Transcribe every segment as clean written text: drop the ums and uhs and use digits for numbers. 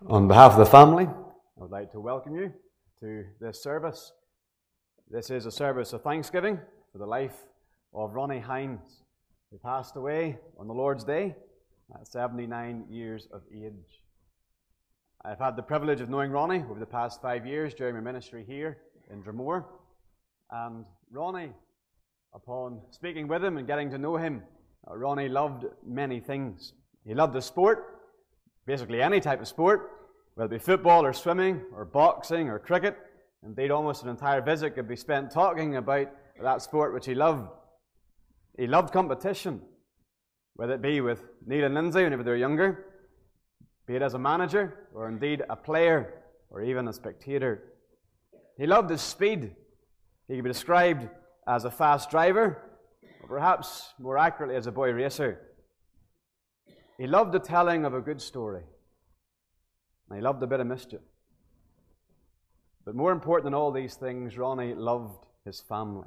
On behalf of the family, I would like to welcome you to this service. This is a service of thanksgiving for the life of Ronnie Hines, who passed away on the Lord's Day at 79 years of age. I've had the privilege of knowing Ronnie over the past 5 years during my ministry here in Dromore. And Ronnie, upon speaking with him and getting to know him, Ronnie loved many things. He loved the sport, basically any type of sport, whether it be football or swimming or boxing or cricket. Indeed, almost an entire visit could be spent talking about that sport which he loved. He loved competition, whether it be with Neil and Lindsay whenever they were younger, be it as a manager or indeed a player or even a spectator. He loved his speed. He could be described as a fast driver, or perhaps more accurately as a boy racer. He loved the telling of a good story, and he loved a bit of mischief. But more important than all these things, Ronnie loved his family.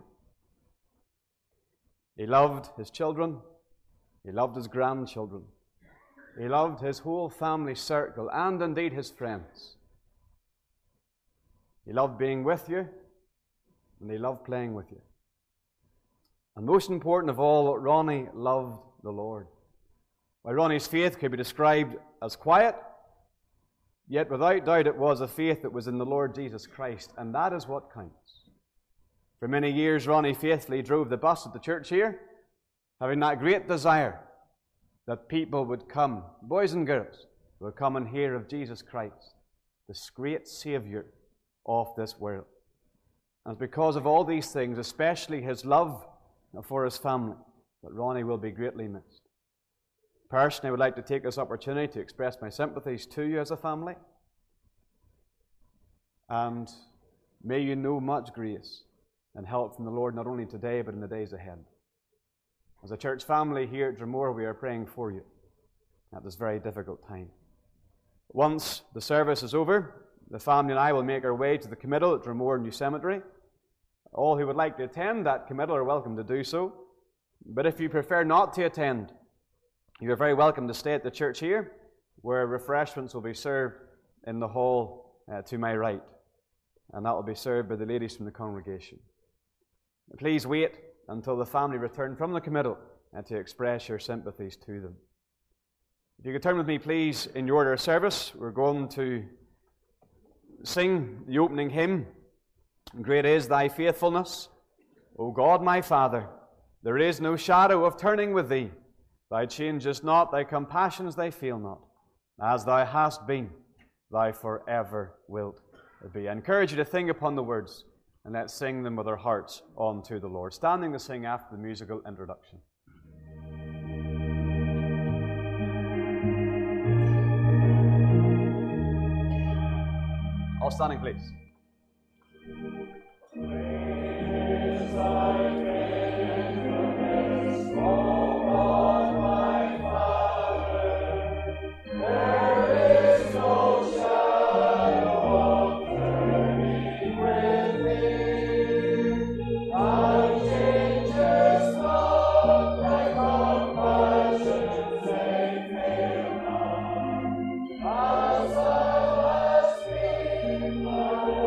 He loved his children. He loved his grandchildren. He loved his whole family circle and indeed his friends. He loved being with you, and he loved playing with you. And most important of all, Ronnie loved the Lord. While Ronnie's faith could be described as quiet, yet without doubt it was a faith that was in the Lord Jesus Christ, and that is what counts. For many years, Ronnie faithfully drove the bus at the church here, having that great desire that people would come, boys and girls, would come and hear of Jesus Christ, this great Savior of this world. And it's because of all these things, especially his love for his family, that Ronnie will be greatly missed. Personally, I would like to take this opportunity to express my sympathies to you as a family. And may you know much grace and help from the Lord, not only today, but in the days ahead. As a church family here at Dromore, we are praying for you at this very difficult time. Once the service is over, the family and I will make our way to the committal at Dromore New Cemetery. All who would like to attend that committal are welcome to do so. But if you prefer not to attend, you are very welcome to stay at the church here, where refreshments will be served in the hall to my right. And that will be served by the ladies from the congregation. Please wait until the family return from the committal to express your sympathies to them. If you could turn with me, please, in your order of service, we're going to sing the opening hymn, Great is Thy Faithfulness. O God, my Father, there is no shadow of turning with Thee. Thou changest not, Thy compassions they fail not. As Thou hast been, Thou forever wilt be. I encourage you to think upon the words, and let's sing them with our hearts unto the Lord. Standing to sing after the musical introduction. All standing, please. As I was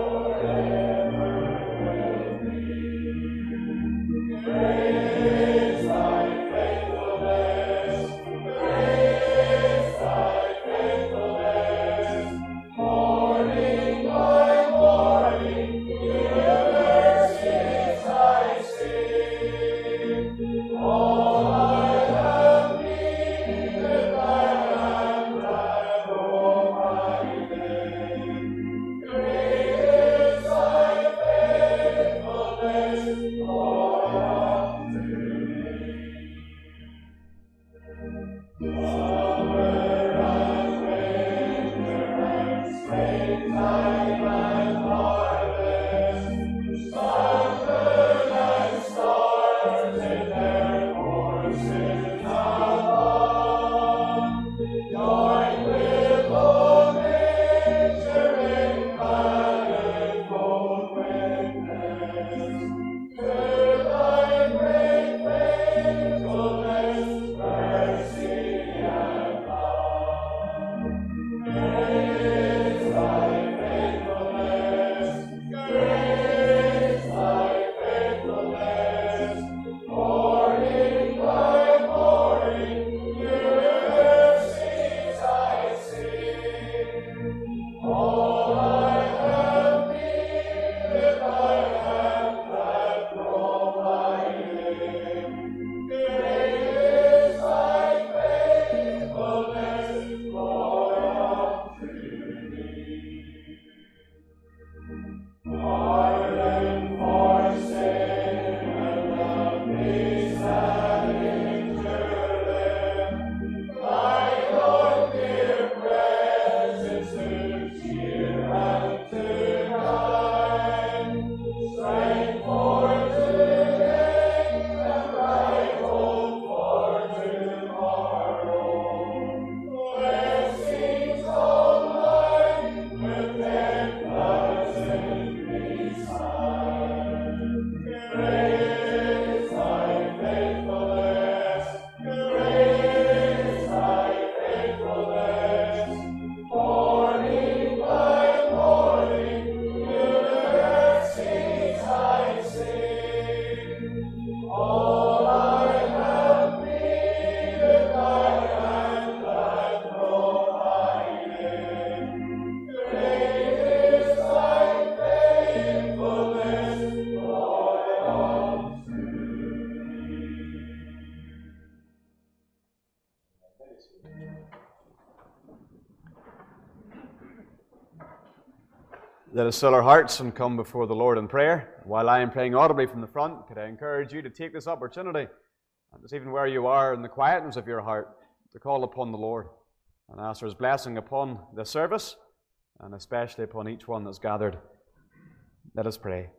Let us still our hearts and come before the Lord in prayer. While I am praying audibly from the front, could I encourage you to take this opportunity, and just even where you are in the quietness of your heart, to call upon the Lord and ask for His blessing upon this service, and especially upon each one that's gathered. Let us pray.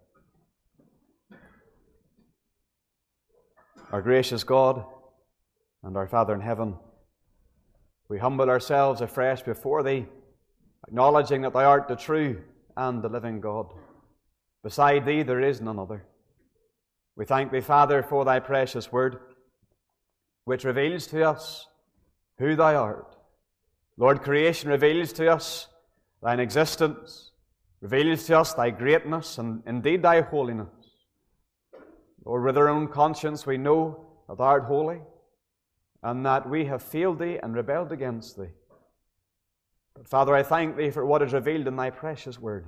Our gracious God and our Father in heaven, we humble ourselves afresh before Thee, acknowledging that Thou art the true and the living God. Beside Thee there is none other. We thank Thee, Father, for Thy precious word, which reveals to us who Thou art. Lord, creation reveals to us Thine existence, reveals to us Thy greatness, and indeed Thy holiness. Lord, with our own conscience we know that Thou art holy, and that we have failed Thee and rebelled against Thee. But Father, I thank Thee for what is revealed in Thy precious word.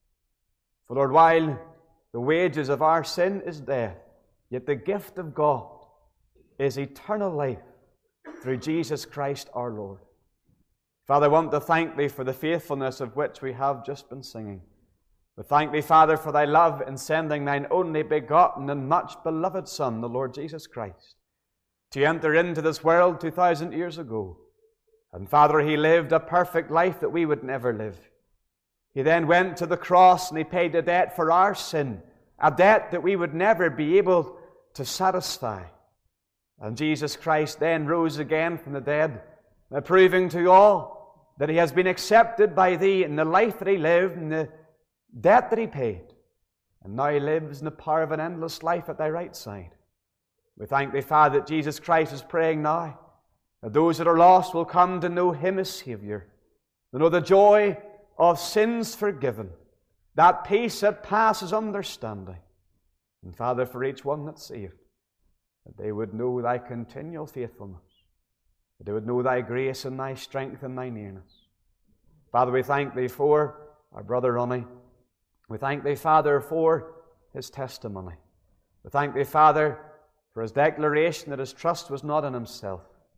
For Lord, while the wages of our sin is death, yet the gift of God is eternal life through Jesus Christ our Lord. Father, I want to thank Thee for the faithfulness of which we have just been singing. We thank Thee, Father, for Thy love in sending Thine only begotten and much beloved Son, the Lord Jesus Christ, to enter into this world 2,000 years ago. And Father, He lived a perfect life that we would never live. He then went to the cross and He paid a debt for our sin, a debt that we would never be able to satisfy. And Jesus Christ then rose again from the dead, proving to all that He has been accepted by Thee in the life that He lived and the debt that He paid. And now He lives in the power of an endless life at Thy right side. We thank Thee, Father, that Jesus Christ is praying now that those that are lost will come to know Him as Savior, to know the joy of sins forgiven, that peace that passes understanding. And Father, for each one that's saved, that they would know Thy continual faithfulness, that they would know Thy grace and Thy strength and Thy nearness. Father, we thank Thee for our brother Ronnie. We thank Thee, Father, for his testimony. We thank Thee, Father, for his declaration that his trust was not in himself,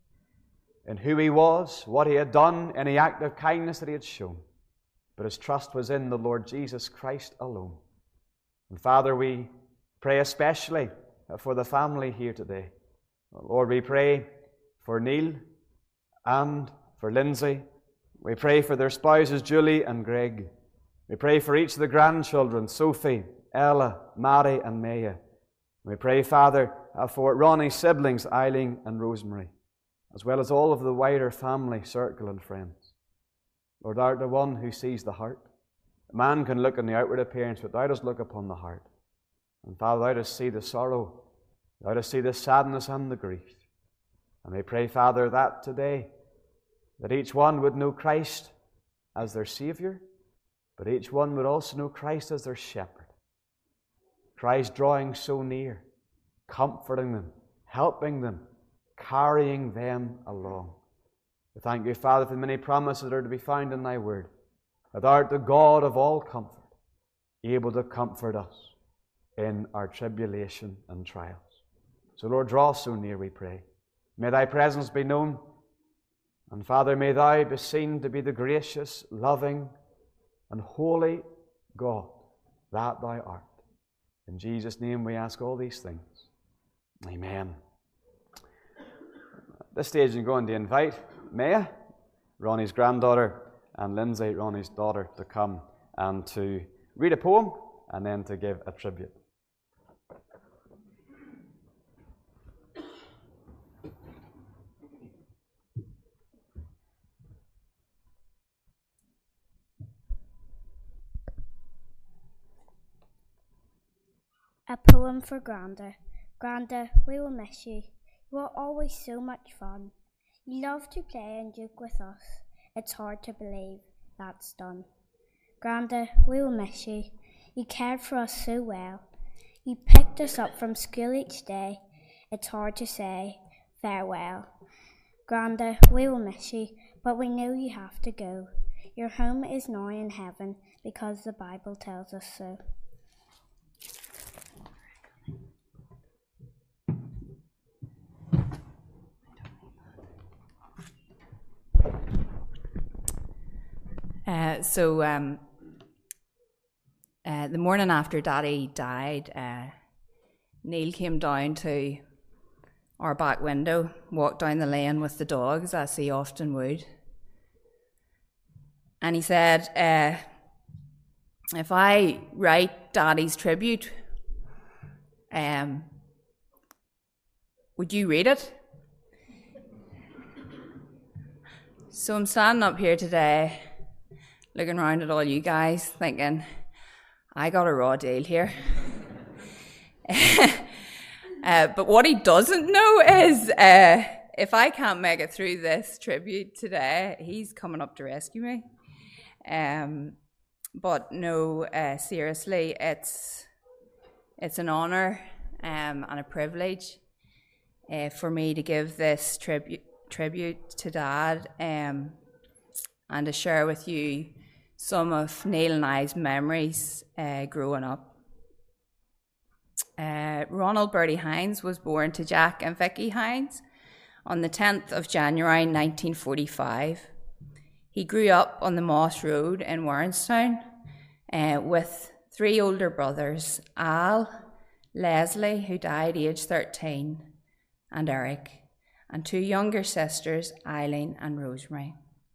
in who he was, what he had done, any act of kindness that he had shown, but his trust was in the Lord Jesus Christ alone. And Father, we pray especially for the family here today. Lord, we pray for Neil and for Lindsay. We pray for their spouses, Julie and Greg. We pray for each of the grandchildren, Sophie, Ella, Mary and Maya. We pray, Father, for Ronnie's siblings, Eileen and Rosemary, as well as all of the wider family circle and friends. Lord, Thou art the one who sees the heart. A man can look on the outward appearance, but Thou dost look upon the heart. And Father, Thou dost see the sorrow, Thou dost see the sadness and the grief. And we pray, Father, that today, that each one would know Christ as their Savior, but each one would also know Christ as their shepherd. Christ drawing so near, comforting them, helping them, carrying them along. We thank You, Father, for the many promises that are to be found in Thy word, that Thou art the God of all comfort, able to comfort us in our tribulation and trials. So, Lord, draw so near, we pray. May Thy presence be known, and Father, may Thou be seen to be the gracious, loving, and holy God that Thou art. In Jesus' name we ask all these things. Amen. At this stage I'm going to invite Maya, Ronnie's granddaughter, and Lindsay, Ronnie's daughter, to come and to read a poem and then to give a tribute. A poem for Granda. Granda, we will miss you. You are always so much fun. You love to play and joke with us. It's hard to believe that's done. Granda, we will miss you. You cared for us so well. You picked us up from school each day. It's hard to say farewell. Granda, we will miss you, but we know you have to go. Your home is now in heaven because the Bible tells us so. The morning after Daddy died, Neil came down to our back window, walked down the lane with the dogs, as he often would. And he said, if I write Daddy's tribute, would you read it? So I'm standing up here today, looking around at all you guys, thinking, I got a raw deal here. But what he doesn't know is, if I can't make it through this tribute today, he's coming up to rescue me. But no, seriously, it's an honour and a privilege for me to give this tribute to Dad and to share with you some of Neil and I's memories growing up. Ronald Bertie Hines was born to Jack and Vicky Hines on the 10th of January 1945. He grew up on the Moss Road in Warrenstown with 3 older brothers, Al, Leslie, who died aged 13, and Eric, and 2 younger sisters, Eileen and Rosemary.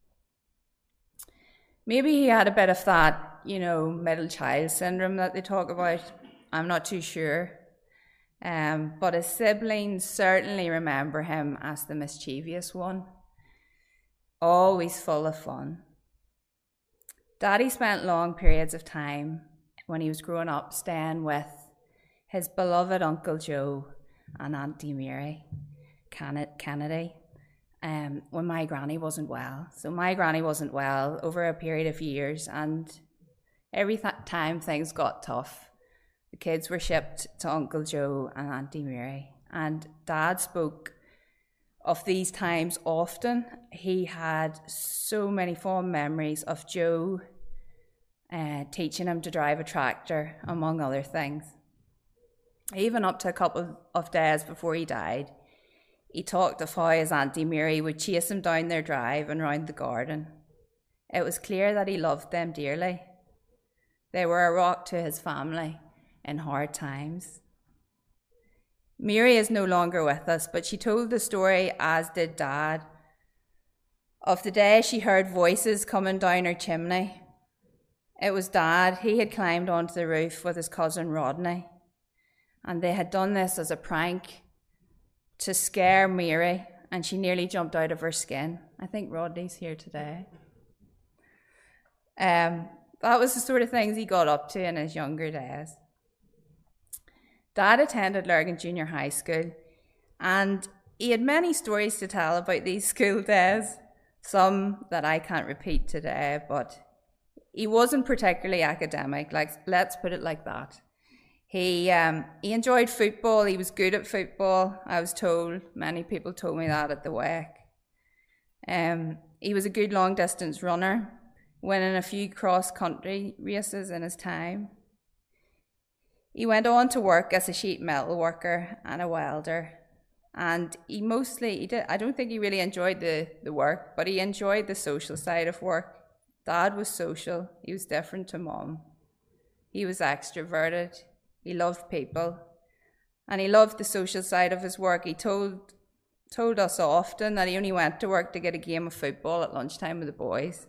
Maybe he had a bit of that, middle child syndrome that they talk about. I'm not too sure. But his siblings certainly remember him as the mischievous one, always full of fun. Daddy spent long periods of time when he was growing up staying with his beloved Uncle Joe and Auntie Mary Kennedy when my granny wasn't well. So my granny wasn't well over a period of years, and every time things got tough, the kids were shipped to Uncle Joe and Auntie Mary. And Dad spoke of these times often. He had so many fond memories of Joe teaching him to drive a tractor, among other things. Even up to a couple of days before he died, he talked of how his Auntie Mary would chase him down their drive and round the garden. It was clear that he loved them dearly. They were a rock to his family in hard times. Mary is no longer with us, but she told the story, as did Dad, of the day she heard voices coming down her chimney. It was Dad. He had climbed onto the roof with his cousin Rodney, and they had done this as a prank to scare Mary, and she nearly jumped out of her skin. I think Rodney's here today. That was the sort of things he got up to in his younger days. Dad attended Lurgan Junior High School, and he had many stories to tell about these school days, some that I can't repeat today, but he wasn't particularly academic, let's put it like that. He enjoyed football. He was good at football, I was told. Many people told me that at the WEC. He was a good long-distance runner, winning a few cross-country races in his time. He went on to work as a sheet metal worker and a welder. And I don't think he really enjoyed the work, but he enjoyed the social side of work. Dad was social. He was different to Mum. He was extroverted. He loved people. And he loved the social side of his work. He told us often that he only went to work to get a game of football at lunchtime with the boys.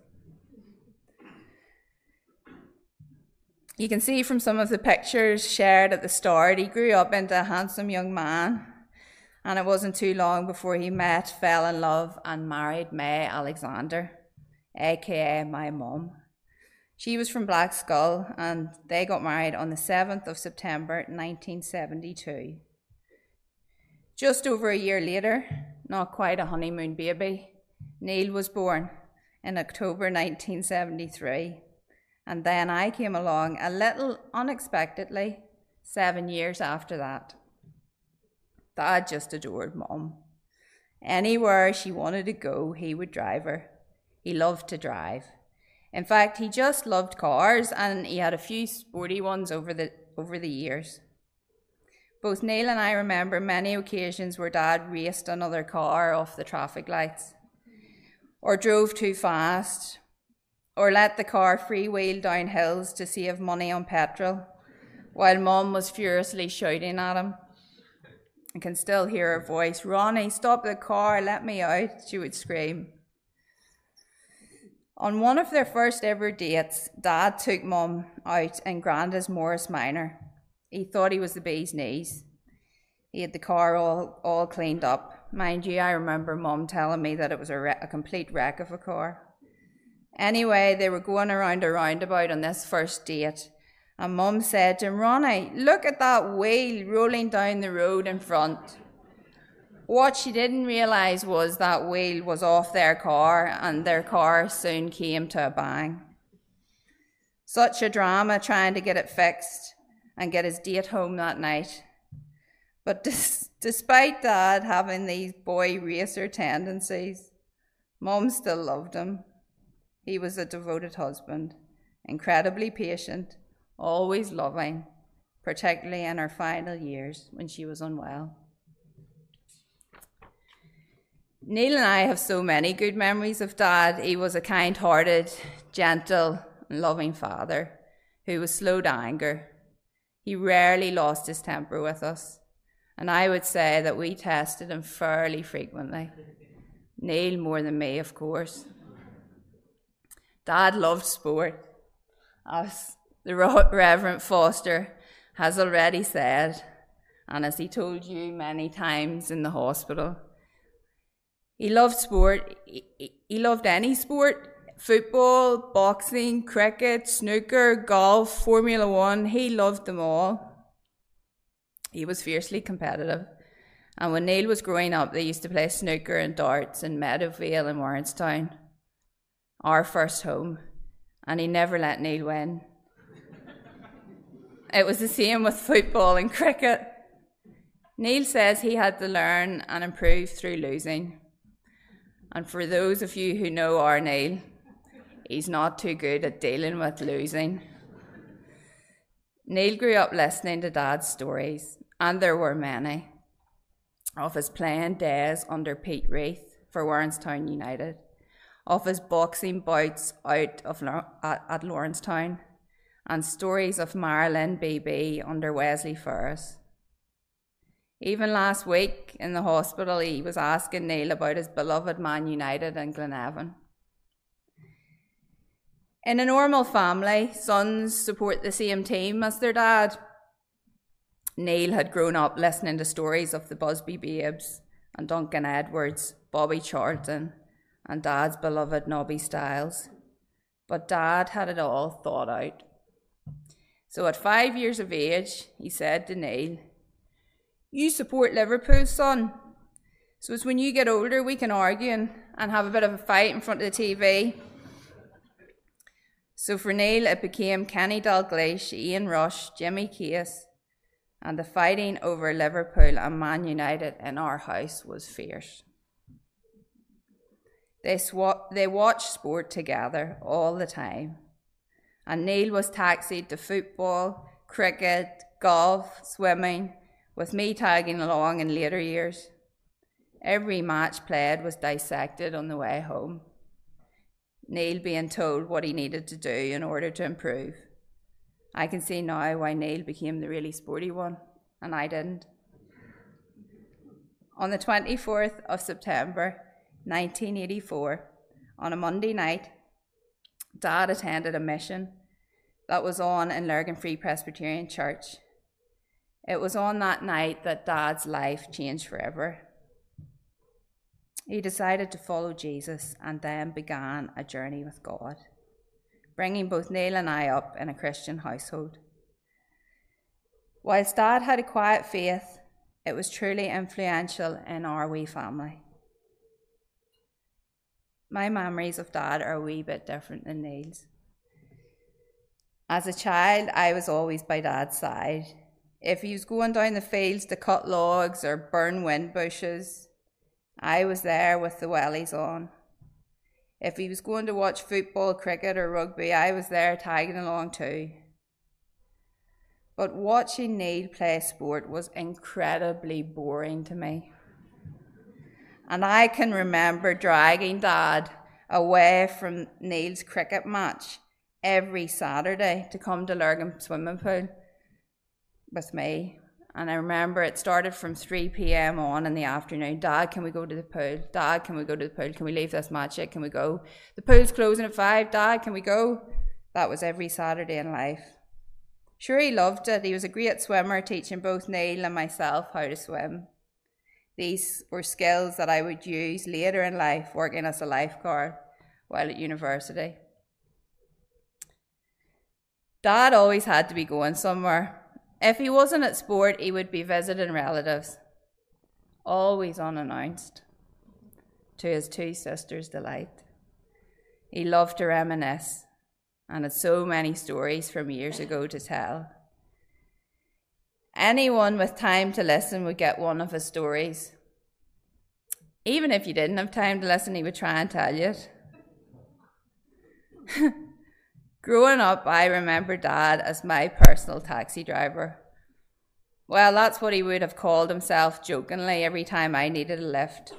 You can see from some of the pictures shared at the start, he grew up into a handsome young man, and it wasn't too long before he met, fell in love, and married May Alexander, aka my mum. She was from Blackskull, and they got married on the 7th of September 1972. Just over a year later, not quite a honeymoon baby, Neil was born in October 1973. And then I came along a little unexpectedly 7 years after that. Dad just adored Mum. Anywhere she wanted to go, he would drive her. He loved to drive. In fact, he just loved cars, and he had a few sporty ones over the years. Both Neil and I remember many occasions where Dad raced another car off the traffic lights, or drove too fast, or let the car freewheel down hills to save money on petrol, while Mum was furiously shouting at him. I can still hear her voice, "Ronnie, stop the car, let me out," she would scream. On one of their first ever dates, Dad took Mum out in Granda's Morris Minor. He thought he was the bee's knees. He had the car all cleaned up. Mind you, I remember Mum telling me that it was a complete wreck of a car. Anyway, they were going around a roundabout on this first date, and Mum said to him, "Ronnie, look at that wheel rolling down the road in front." What she didn't realise was that wheel was off their car, and their car soon came to a bang. Such a drama trying to get it fixed and get his date home that night. But despite Dad having these boy racer tendencies, Mum still loved him. He was a devoted husband, incredibly patient, always loving, particularly in her final years when she was unwell. Neil and I have so many good memories of Dad. He was a kind-hearted, gentle, and loving father who was slow to anger. He rarely lost his temper with us, and I would say that we tested him fairly frequently. Neil more than me, of course. Dad loved sport, as the Reverend Foster has already said, and as he told you many times in the hospital. He loved sport. He loved any sport: football, boxing, cricket, snooker, golf, Formula 1. He loved them all. He was fiercely competitive. And when Neil was growing up, they used to play snooker and darts in Meadowvale in Warrenstown, our first home, and he never let Neil win. It was the same with football and cricket. Neil says he had to learn and improve through losing. And for those of you who know our Neil, he's not too good at dealing with losing. Neil grew up listening to Dad's stories, and there were many, of his playing days under Pete Reith for Warrenstown United, of his boxing bouts out at Lawrencetown, and stories of Marilyn BB under Wesley Ferris. Even last week in the hospital, he was asking Neil about his beloved Man United in Glenavon. In a normal family, sons support the same team as their dad. Neil had grown up listening to stories of the Busby Babes and Duncan Edwards, Bobby Charlton, and Dad's beloved Nobby Styles. But Dad had it all thought out. So at 5 years of age, he said to Neil, "You support Liverpool, son. So it's when you get older we can argue and have a bit of a fight in front of the TV." So for Neil, it became Kenny Dalglish, Ian Rush, Jimmy Case, and the fighting over Liverpool and Man United in our house was fierce. They watched sport together all the time, and Neil was taxied to football, cricket, golf, swimming, with me tagging along in later years. Every match played was dissected on the way home, Neil being told what he needed to do in order to improve. I can see now why Neil became the really sporty one, and I didn't. On the 24th of September 1984, on a Monday night, Dad attended a mission that was on in Lurgan Free Presbyterian Church. It was on that night that Dad's life changed forever. He decided to follow Jesus and then began a journey with God, bringing both Neil and I up in a Christian household. Whilst Dad had a quiet faith, it was truly influential in our wee family. My memories of Dad are a wee bit different than Neil's. As a child, I was always by Dad's side. If he was going down the fields to cut logs or burn wind bushes, I was there with the wellies on. If he was going to watch football, cricket or rugby, I was there tagging along too. But watching Neil play sport was incredibly boring to me. And I can remember dragging Dad away from Neil's cricket match every Saturday to come to Lurgan swimming pool with me. And I remember it started from 3 p.m. on in the afternoon. Dad, can we go to the pool? Dad, can we go to the pool? Can we leave this match yet? Can we go? The pool's closing at 5. Dad, can we go? That was every Saturday in life. Sure, he loved it. He was a great swimmer, teaching both Neil and myself how to swim. These were skills that I would use later in life, working as a lifeguard while at university. Dad always had to be going somewhere. If he wasn't at sport, he would be visiting relatives, always unannounced, to his 2 sisters' delight. He loved to reminisce and had so many stories from years ago to tell. Anyone with time to listen would get one of his stories. Even if you didn't have time to listen, he would try and tell you it. Growing up, I remember Dad as my personal taxi driver. Well, that's what he would have called himself jokingly every time I needed a lift.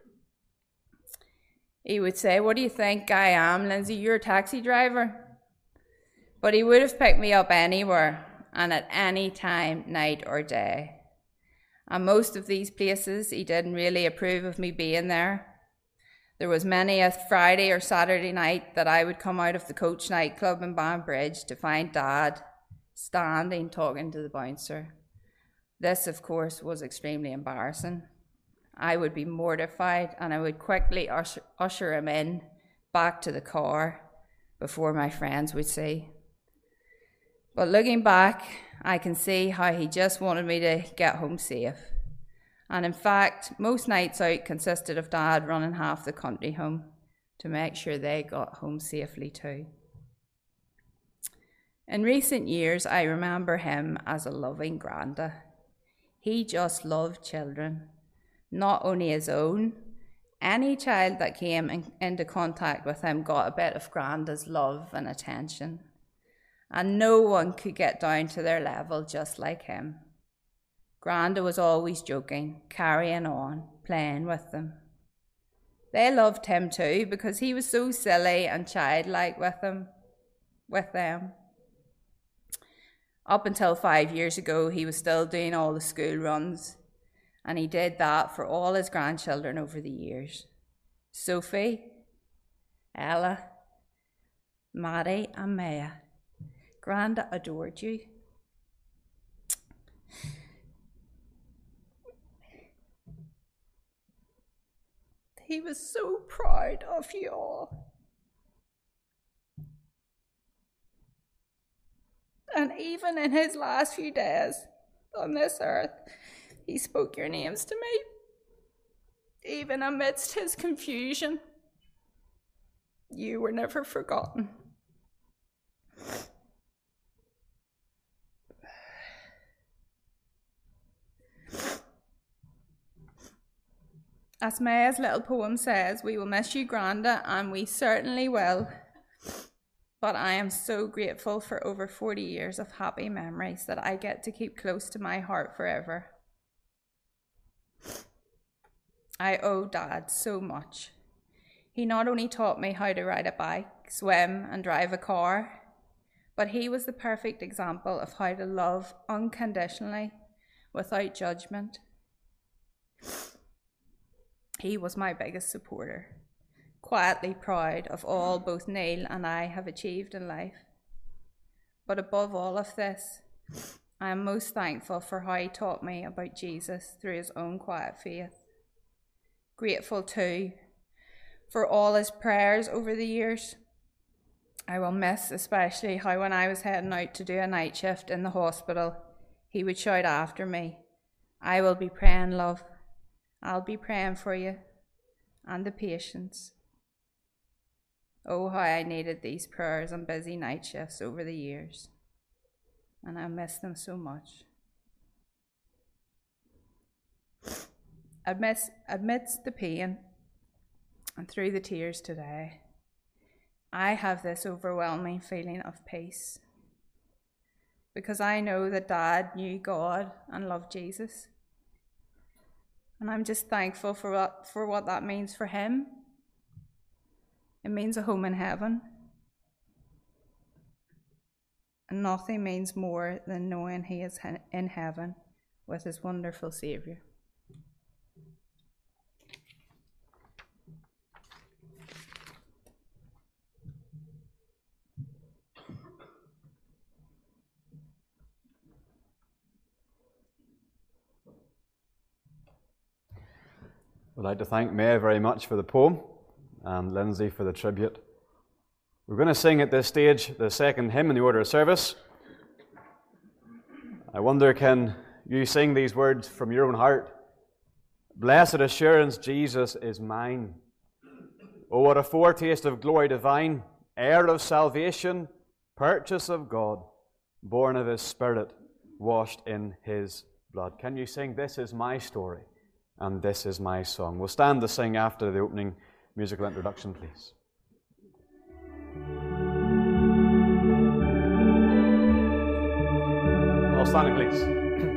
He would say, "What do you think I am, Lindsay? You're a taxi driver?" But he would have picked me up anywhere and at any time, night or day. And most of these places, he didn't really approve of me being there. There was many a Friday or Saturday night that I would come out of the Coach nightclub in Banbridge to find Dad standing talking to the bouncer. This, of course, was extremely embarrassing. I would be mortified and I would quickly usher him in back to the car before my friends would see. But looking back, I can see how he just wanted me to get home safe. And in fact, most nights out consisted of Dad running half the country home to make sure they got home safely too. In recent years, I remember him as a loving granda. He just loved children, not only his own. Any child that came into contact with him got a bit of granda's love and attention. And no one could get down to their level just like him. Granda was always joking, carrying on, playing with them. They loved him too because he was so silly and childlike with them. Up until 5 years ago, he was still doing all the school runs, and he did that for all his grandchildren over the years. Sophie, Ella, Maddie and Maya. Granda adored you. He was so proud of you all. And even in his last few days on this earth, he spoke your names to me. Even amidst his confusion, you were never forgotten. As Maya's little poem says, we will miss you, Granda, and we certainly will. But I am so grateful for over 40 years of happy memories that I get to keep close to my heart forever. I owe Dad so much. He not only taught me how to ride a bike, swim, and drive a car, but he was the perfect example of how to love unconditionally, without judgment. He was my biggest supporter, quietly proud of all both Neil and I have achieved in life. But above all of this, I am most thankful for how he taught me about Jesus through his own quiet faith. Grateful too for all his prayers over the years. I will miss especially how when I was heading out to do a night shift in the hospital, he would shout after me, "I will be praying, love. I'll be praying for you," and the patience. Oh, how I needed these prayers on busy night shifts over the years, and I miss them so much. Amidst the pain and through the tears today, I have this overwhelming feeling of peace, because I know that Dad knew God and loved Jesus. And I'm just thankful for what that means for him. It means a home in heaven. And nothing means more than knowing he is in heaven with his wonderful Saviour. I'd like to thank May very much for the poem and Lindsay for the tribute. We're going to sing at this stage the second hymn in the order of service. I wonder, can you sing these words from your own heart? Blessed assurance, Jesus is mine. Oh, what a foretaste of glory divine, heir of salvation, purchase of God, born of His Spirit, washed in His blood. Can you sing, "This is my story, and this is my song"? We'll stand to sing after the opening musical introduction, please. All standing, please.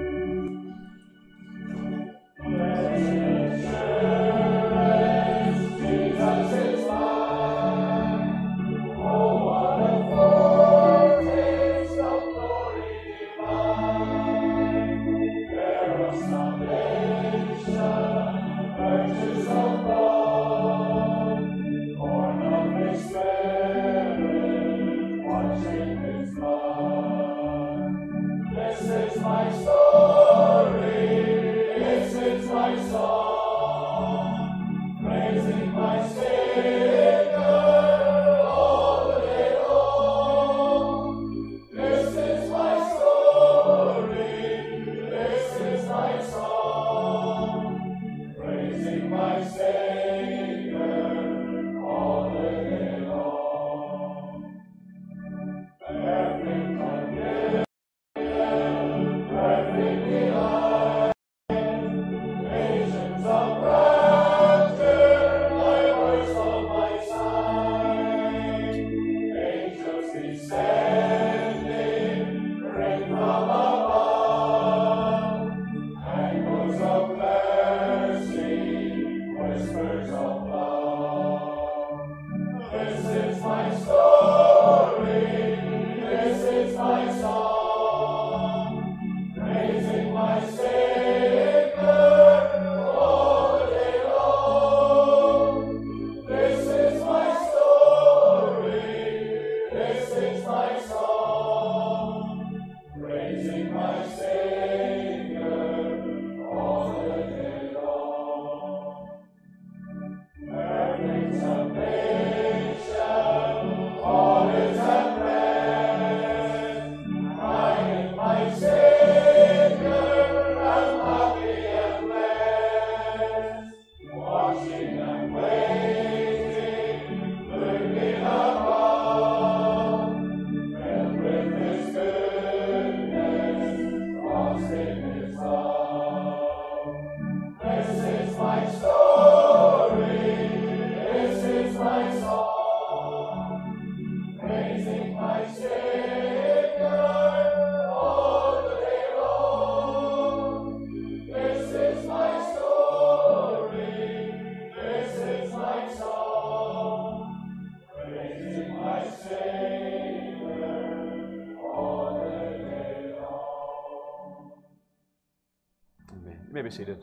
Be seated.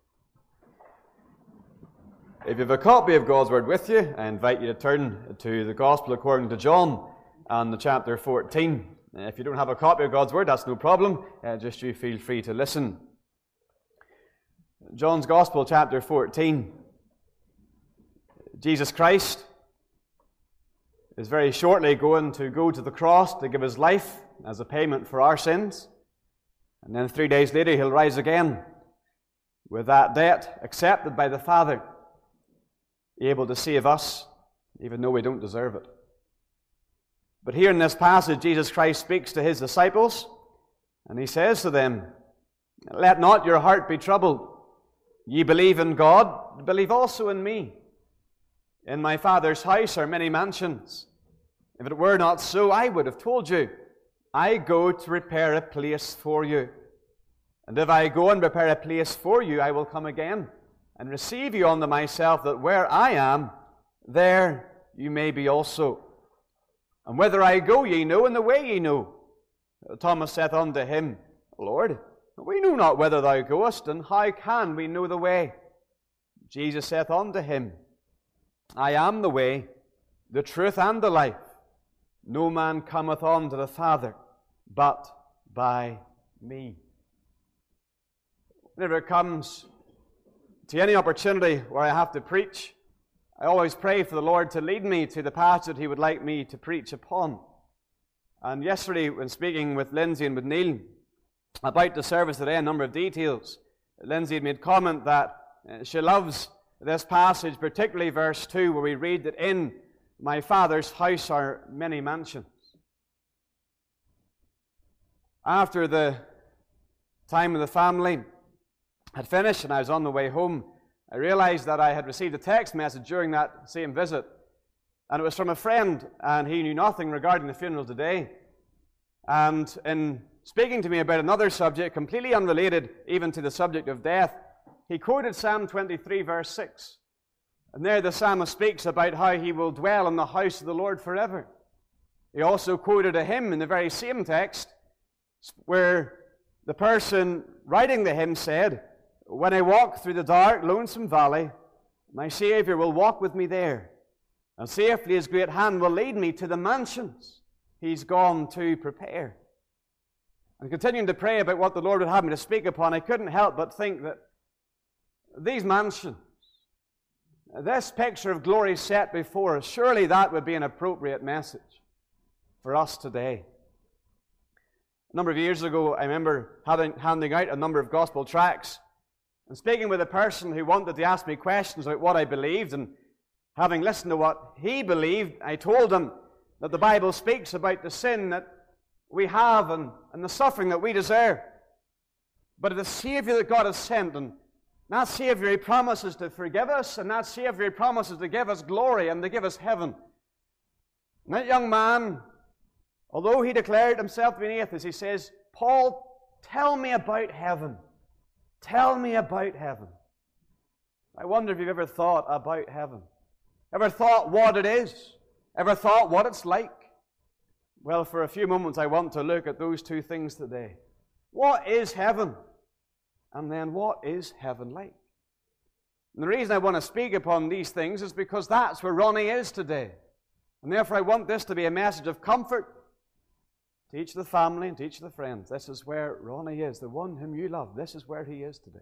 If you have a copy of God's Word with you, I invite you to turn to the Gospel according to John and the chapter 14. If you don't have a copy of God's Word, that's no problem. Just you feel free to listen. John's Gospel, chapter 14. Jesus Christ is very shortly going to go to the cross to give His life as a payment for our sins. And then 3 days later, He'll rise again with that debt accepted by the Father, able to save us, even though we don't deserve it. But here in this passage, Jesus Christ speaks to His disciples, and He says to them, "Let not your heart be troubled. Ye believe in God, believe also in me. In my Father's house are many mansions. If it were not so, I would have told you. I go to prepare a place for you. And if I go and prepare a place for you, I will come again and receive you unto myself, that where I am, there you may be also. And whither I go ye know, and the way ye know. Thomas saith unto him, Lord, we know not whither thou goest, and how can we know the way? Jesus saith unto him, I am the way, the truth, and the life. No man cometh unto the Father, but by me. Whenever it comes to any opportunity where I have to preach, I always pray for the Lord to lead me to the passage He would like me to preach upon. And yesterday, when speaking with Lindsay and with Neil about the service today, a number of details, Lindsay had made comment that she loves this passage, particularly verse 2, where we read that in my Father's house are many mansions. After the time of the family had finished and I was on the way home, I realized that I had received a text message during that same visit, and it was from a friend, and he knew nothing regarding the funeral today. And in speaking to me about another subject, completely unrelated even to the subject of death, he quoted Psalm 23, verse 6. And there the psalmist speaks about how he will dwell in the house of the Lord forever. He also quoted a hymn in the very same text, where the person writing the hymn said, when I walk through the dark, lonesome valley, my Savior will walk with me there, and safely His great hand will lead me to the mansions He's gone to prepare. And continuing to pray about what the Lord would have me to speak upon, I couldn't help but think that these mansions, this picture of glory set before us, surely that would be an appropriate message for us today. A number of years ago, I remember handing out a number of gospel tracts and speaking with a person who wanted to ask me questions about what I believed, and having listened to what he believed, I told him that the Bible speaks about the sin that we have and the suffering that we deserve, but the Savior that God has sent, and that Savior He promises to forgive us, and that Savior He promises to give us glory and to give us heaven. And that young man, although he declared himself to be an atheist, he says, Paul, tell me about heaven. Tell me about heaven. I wonder if you've ever thought about heaven. Ever thought what it is? Ever thought what it's like? Well, for a few moments I want to look at those two things today. What is heaven? And then what is heaven like? And the reason I want to speak upon these things is because that's where Ronnie is today. And therefore I want this to be a message of comfort to each of the family and to each of the friends. This is where Ronnie is, the one whom you love. This is where he is today.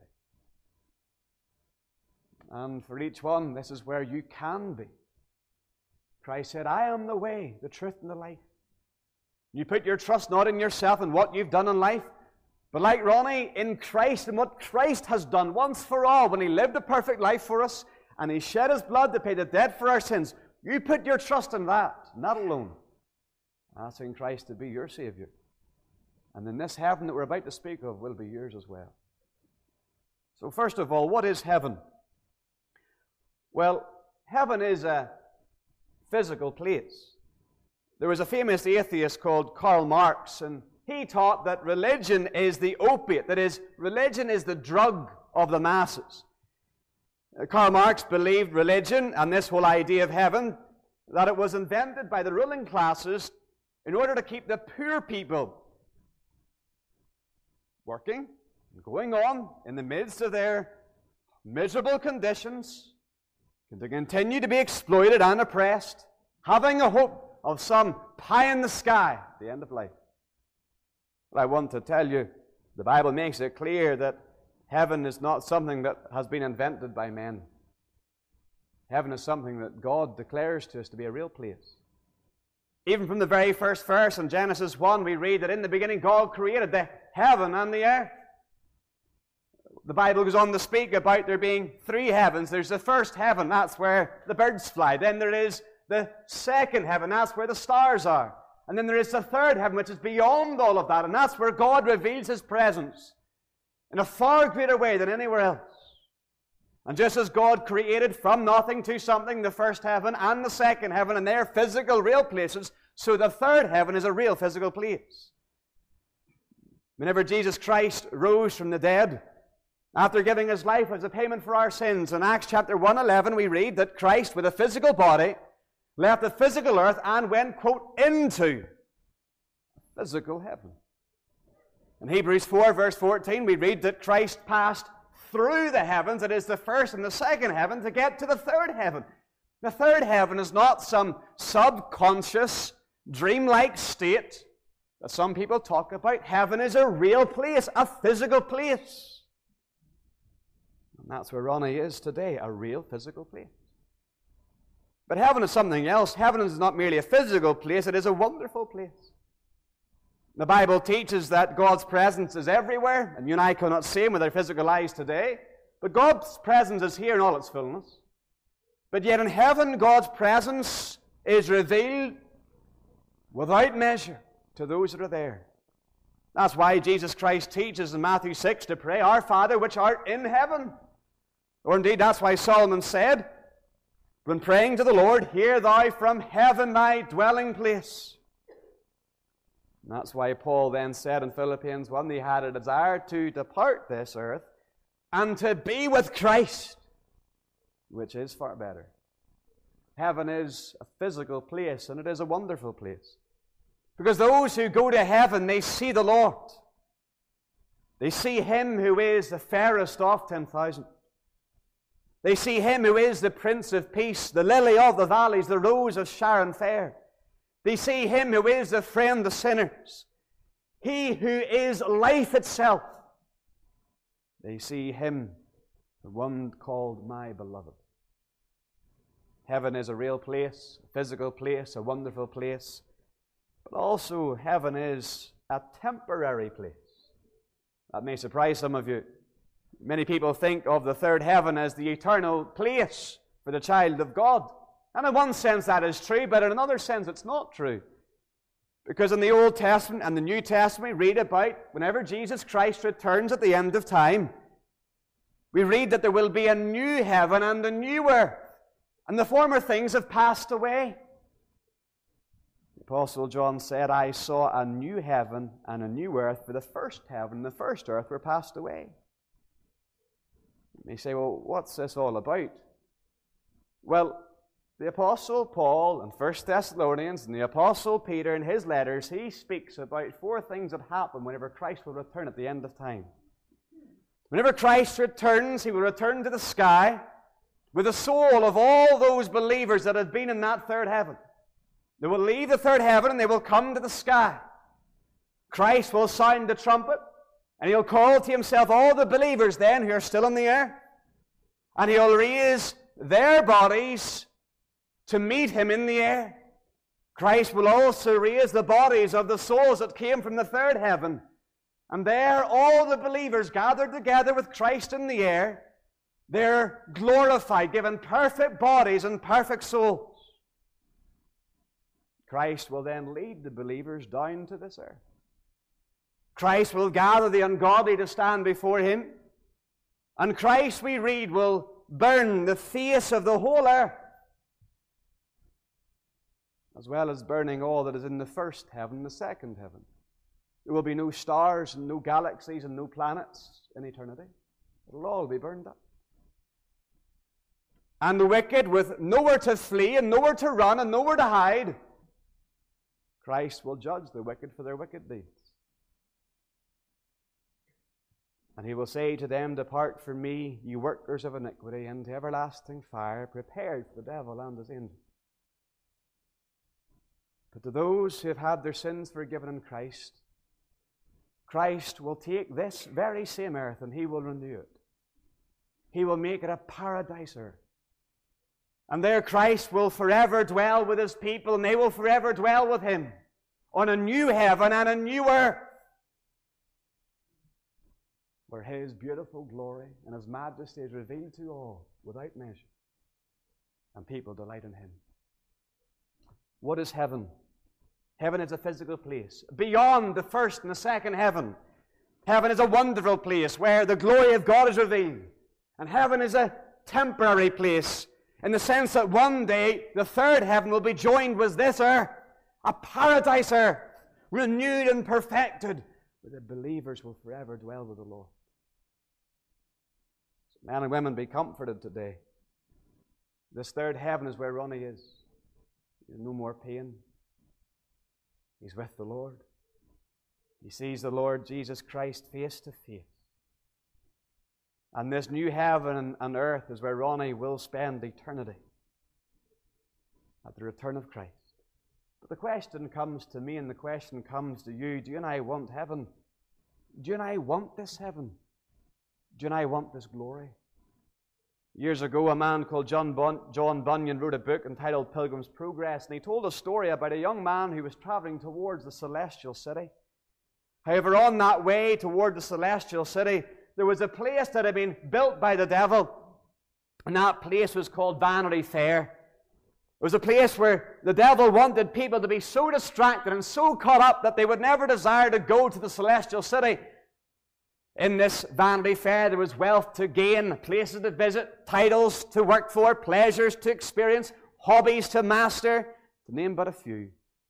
And for each one, this is where you can be. Christ said, I am the way, the truth, and the life. You put your trust not in yourself and what you've done in life, but like Ronnie, in Christ and what Christ has done once for all when He lived a perfect life for us and He shed His blood to pay the debt for our sins. You put your trust in that, not alone. Asking Christ to be your Savior. And then this heaven that we're about to speak of will be yours as well. So first of all, what is heaven? Well, heaven is a physical place. There was a famous atheist called Karl Marx, and he taught that religion is the opiate. That is, religion is the drug of the masses. Karl Marx believed religion and this whole idea of heaven, that it was invented by the ruling classes in order to keep the poor people working and going on in the midst of their miserable conditions, and to continue to be exploited and oppressed, having a hope of some pie in the sky at the end of life. But I want to tell you, the Bible makes it clear that heaven is not something that has been invented by men. Heaven is something that God declares to us to be a real place. Even from the very first verse in Genesis 1, we read that in the beginning God created the heaven and the earth. The Bible goes on to speak about there being three heavens. There's the first heaven, that's where the birds fly. Then there is the second heaven, that's where the stars are. And then there is the third heaven, which is beyond all of that, and that's where God reveals His presence in a far greater way than anywhere else. And just as God created from nothing to something the first heaven and the second heaven, and they're physical, real places, so the third heaven is a real physical place. Whenever Jesus Christ rose from the dead, after giving His life as a payment for our sins, in Acts chapter 1:11 we read that Christ, with a physical body, left the physical earth and went, quote, into physical heaven. In Hebrews 4, verse 14, we read that Christ passed through the heavens, it is the first and the second heaven, to get to the third heaven. The third heaven is not some subconscious, dreamlike state that some people talk about. Heaven is a real place, a physical place. And that's where Ronnie is today, a real physical place. But heaven is something else. Heaven is not merely a physical place, it is a wonderful place. The Bible teaches that God's presence is everywhere, and you and I cannot see Him with our physical eyes today, but God's presence is here in all its fullness. But yet in heaven, God's presence is revealed without measure to those that are there. That's why Jesus Christ teaches in Matthew 6 to pray, Our Father which art in heaven. Or indeed, that's why Solomon said, when praying to the Lord, Hear thou from heaven thy dwelling place. And that's why Paul then said in Philippians 1, he had a desire to depart this earth and to be with Christ, which is far better. Heaven is a physical place, and it is a wonderful place. Because those who go to heaven, they see the Lord. They see Him who is the fairest of 10,000. They see Him who is the Prince of Peace, the lily of the valleys, the rose of Sharon fair. They see Him who is the friend of sinners, He who is life itself. They see Him, the one called my beloved. Heaven is a real place, a physical place, a wonderful place. But also heaven is a temporary place. That may surprise some of you. Many people think of the third heaven as the eternal place for the child of God. And in one sense that is true, but in another sense it's not true. Because in the Old Testament and the New Testament we read about whenever Jesus Christ returns at the end of time, we read that there will be a new heaven and a new earth, and the former things have passed away. The Apostle John said, I saw a new heaven and a new earth, for the first heaven and the first earth were passed away. You may say, well, what's this all about? Well, the Apostle Paul in 1 Thessalonians and the Apostle Peter in his letters, he speaks about four things that happen whenever Christ will return at the end of time. Whenever Christ returns, He will return to the sky with the soul of all those believers that had been in that third heaven. They will leave the third heaven and they will come to the sky. Christ will sound the trumpet and He'll call to Himself all the believers then who are still in the air, and He'll raise their bodies to meet Him in the air. Christ will also raise the bodies of the souls that came from the third heaven. And there all the believers gathered together with Christ in the air, they're glorified, given perfect bodies and perfect souls. Christ will then lead the believers down to this earth. Christ will gather the ungodly to stand before Him. And Christ, we read, will burn the face of the whole earth, as well as burning all that is in the first heaven and the second heaven. There will be no stars and no galaxies and no planets in eternity. It will all be burned up. And the wicked, with nowhere to flee and nowhere to run and nowhere to hide, Christ will judge the wicked for their wicked deeds. And He will say to them, Depart from me, ye workers of iniquity, into everlasting fire, prepared for the devil and his angels. But to those who have had their sins forgiven in Christ, Christ will take this very same earth and He will renew it. He will make it a paradise earth. And there Christ will forever dwell with His people, and they will forever dwell with Him on a new heaven and a new earth, where His beautiful glory and His majesty is revealed to all without measure, and people delight in Him. What is heaven? Heaven is a physical place. Beyond the first and the second heaven, heaven is a wonderful place where the glory of God is revealed. And heaven is a temporary place in the sense that one day the third heaven will be joined with this earth, a paradise earth, renewed and perfected, where the believers will forever dwell with the Lord. So men and women, be comforted today. This third heaven is where Ronnie is. No more pain. He's with the Lord. He sees the Lord Jesus Christ face to face. And this new heaven and earth is where Ronnie will spend eternity at the return of Christ. But the question comes to me and the question comes to you, do you and I want heaven? Do you and I want this heaven? Do you and I want this glory? Years ago, a man called John Bunyan wrote a book entitled Pilgrim's Progress, and he told a story about a young man who was traveling towards the celestial city. However, on that way toward the celestial city, there was a place that had been built by the devil, and that place was called Vanity Fair. It was a place where the devil wanted people to be so distracted and so caught up that they would never desire to go to the celestial city. In this Vanity Fair, there was wealth to gain, places to visit, titles to work for, pleasures to experience, hobbies to master, to name but a few.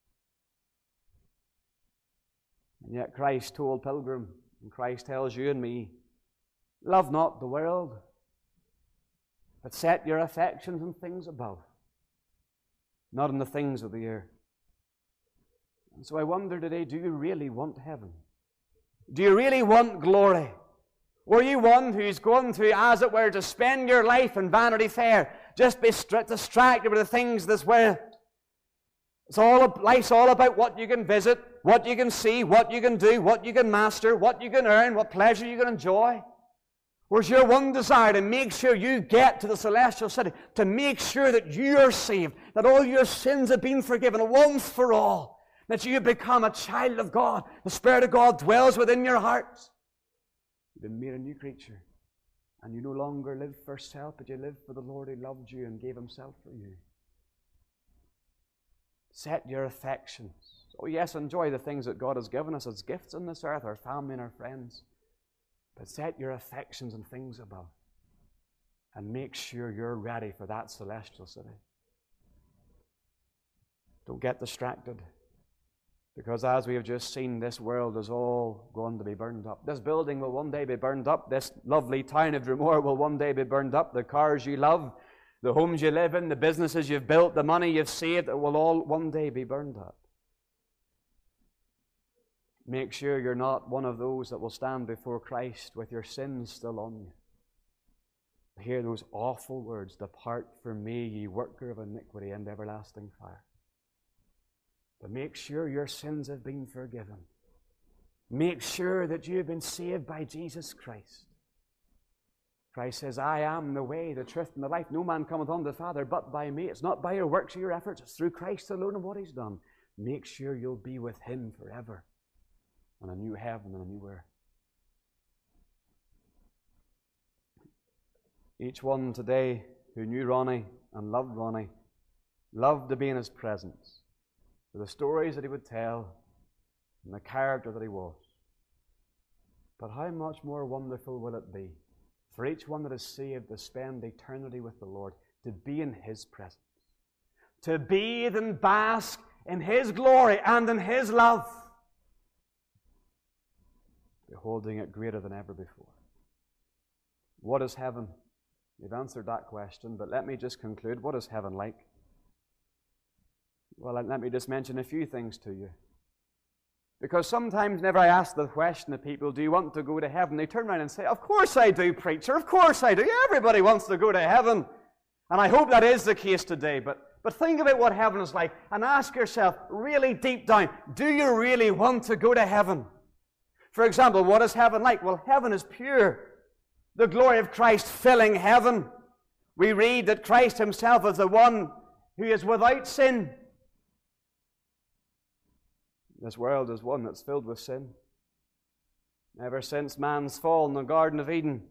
And yet Christ told Pilgrim, and Christ tells you and me, love not the world, but set your affections on things above, not on the things of the earth. And so I wonder today, do you really want heaven? Do you really want glory? Or are you one who's going to, as it were, to spend your life in Vanity Fair, just be distracted with the things of this world? Life's all about what you can visit, what you can see, what you can do, what you can master, what you can earn, what pleasure you can enjoy. Or is your one desire to make sure you get to the celestial city, to make sure that you are saved, that all your sins have been forgiven once for all, that you have become a child of God, the Spirit of God dwells within your heart. You've been made a new creature, and you no longer live for self, but you live for the Lord who loved you and gave Himself for you. Set your affections. Oh yes, enjoy the things that God has given us as gifts on this earth, our family and our friends. But set your affections on things above. And make sure you're ready for that celestial city. Don't get distracted. Because as we have just seen, this world is all going to be burned up. This building will one day be burned up. This lovely town of Drumore will one day be burned up. The cars you love, the homes you live in, the businesses you've built, the money you've saved, it will all one day be burned up. Make sure you're not one of those that will stand before Christ with your sins still on you. Hear those awful words, "Depart from me, ye worker of iniquity, and everlasting fire." But make sure your sins have been forgiven. Make sure that you have been saved by Jesus Christ. Christ says, "I am the way, the truth, and the life. No man cometh unto the Father but by me." It's not by your works or your efforts. It's through Christ alone and what He's done. Make sure you'll be with Him forever on a new heaven and a new earth. Each one today who knew Ronnie and loved Ronnie loved to be in his presence, for the stories that he would tell and the character that he was. But how much more wonderful will it be for each one that is saved to spend eternity with the Lord, to be in His presence, to bathe and bask in His glory and in His love, beholding it greater than ever before. What is heaven? You've answered that question, but let me just conclude. What is heaven like? Well, let me just mention a few things to you. Because sometimes whenever I ask the question to people, do you want to go to heaven? They turn around and say, "Of course I do, preacher. Of course I do. Everybody wants to go to heaven." And I hope that is the case today. But think about what heaven is like and ask yourself, really deep down, do you really want to go to heaven? For example, what is heaven like? Well, heaven is pure. The glory of Christ filling heaven. We read that Christ Himself is the one who is without sin. This world is one that's filled with sin. Ever since man's fall in the Garden of Eden,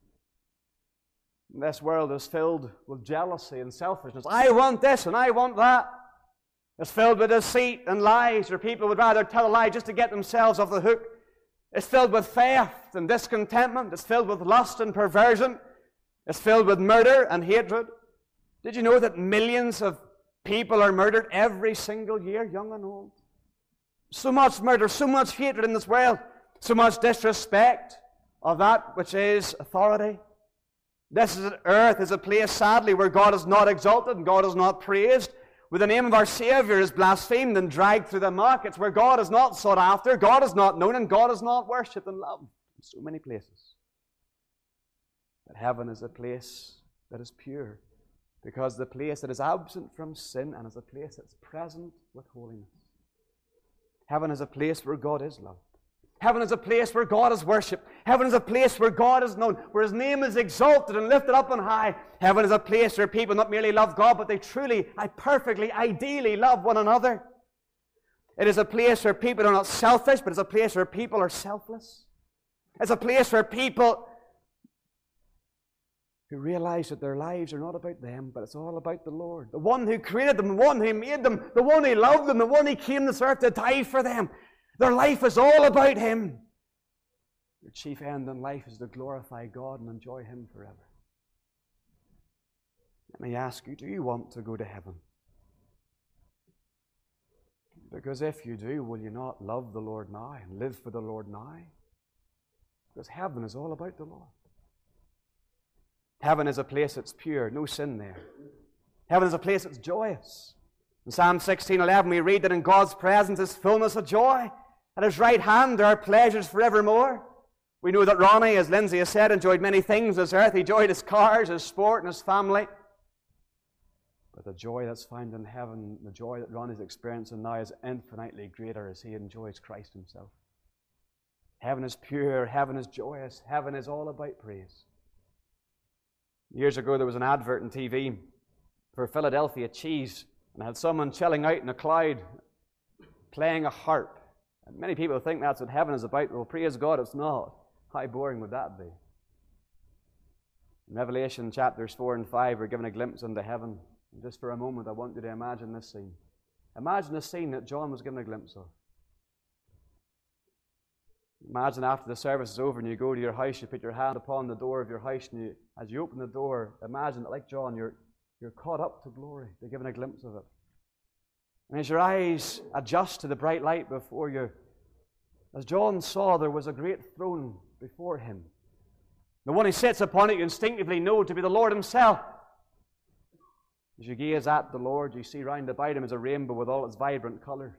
this world is filled with jealousy and selfishness. I want this and I want that. It's filled with deceit and lies, where people would rather tell a lie just to get themselves off the hook. It's filled with theft and discontentment. It's filled with lust and perversion. It's filled with murder and hatred. Did you know that millions of people are murdered every single year, young and old? So much murder, so much hatred in this world, so much disrespect of that which is authority. This earth is a place, sadly, where God is not exalted and God is not praised, where the name of our Savior is blasphemed and dragged through the markets, where God is not sought after, God is not known, and God is not worshipped and loved in so many places. But heaven is a place that is pure, because the place that is absent from sin and is a place that's present with holiness. Heaven is a place where God is loved. Heaven is a place where God is worshipped. Heaven is a place where God is known, where His name is exalted and lifted up on high. Heaven is a place where people not merely love God, but they truly, perfectly, ideally love one another. It is a place where people are not selfish, but it's a place where people are selfless. It's a place where people who realize that their lives are not about them, but it's all about the Lord. The one who created them, the one who made them, the one who loved them, the one who came to this earth to die for them. Their life is all about Him. Their chief end in life is to glorify God and enjoy Him forever. Let me ask you, do you want to go to heaven? Because if you do, will you not love the Lord now and live for the Lord now? Because heaven is all about the Lord. Heaven is a place that's pure, no sin there. Heaven is a place that's joyous. In Psalm 16:11 we read that in God's presence is fullness of joy. At His right hand there are pleasures forevermore. We know that Ronnie, as Lindsay has said, enjoyed many things on this earth. He enjoyed his cars, his sport, and his family. But the joy that's found in heaven, the joy that Ronnie's experiencing now, is infinitely greater as he enjoys Christ Himself. Heaven is pure, heaven is joyous, heaven is all about praise. Years ago there was an advert on TV for Philadelphia cheese, and it had someone chilling out in a cloud playing a harp. And many people think that's what heaven is about. Well, praise God, it's not. How boring would that be? In Revelation chapters 4 and 5, we're given a glimpse into heaven. And just for a moment, I want you to imagine this scene. Imagine the scene that John was given a glimpse of. Imagine after the service is over and you go to your house, you put your hand upon the door of your house, and as you open the door, imagine that, like John, you're caught up to glory. They're given a glimpse of it. And as your eyes adjust to the bright light before you, as John saw, there was a great throne before him. The one who sits upon it you instinctively know to be the Lord Himself. As you gaze at the Lord, you see round about Him as a rainbow with all its vibrant colours.